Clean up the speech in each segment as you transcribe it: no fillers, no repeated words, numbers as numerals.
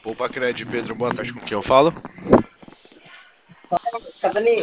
Opa, Cred, Pedro, boa tarde, com quem eu falo? Cabanê,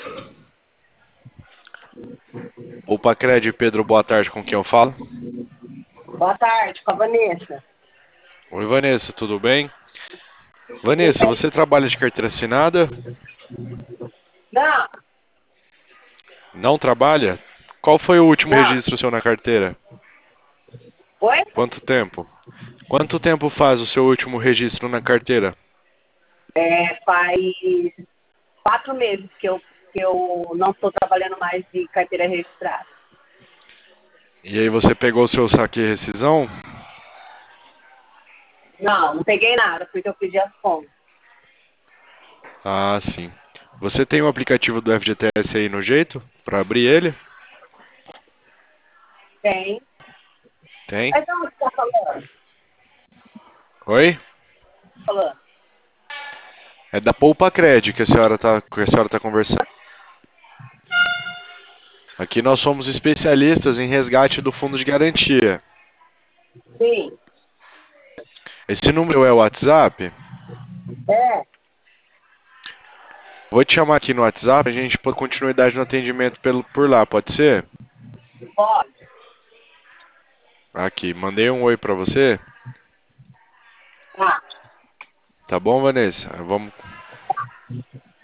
Opa, Cred, Pedro, boa tarde, com quem eu falo? boa tarde, com a Vanessa. Oi, Vanessa, tudo bem? Tudo Vanessa, bem? você trabalha de carteira assinada? Não, Não trabalha? Qual foi o último não. registro seu na carteira? Oi? Quanto tempo? Quanto tempo faz o seu último registro na carteira? Faz 4 meses que eu não estou trabalhando mais de carteira registrada. E aí você pegou o seu saque e rescisão? Não peguei nada, porque eu pedi as contas. Ah, sim. Você tem o aplicativo do FGTS aí no jeito? Para abrir ele? Tem. Tem. Mas onde você está falando? Oi? Falando. É da Poupa Cred que a senhora tá conversando. Aqui nós somos especialistas em resgate do fundo de garantia. Sim. Esse número é o WhatsApp? É, Vou te chamar aqui no WhatsApp, a gente pôr continuidade no atendimento por lá, pode ser? pode. Aqui, mandei um oi pra você. Tá. Tá bom, Vanessa? Vamos.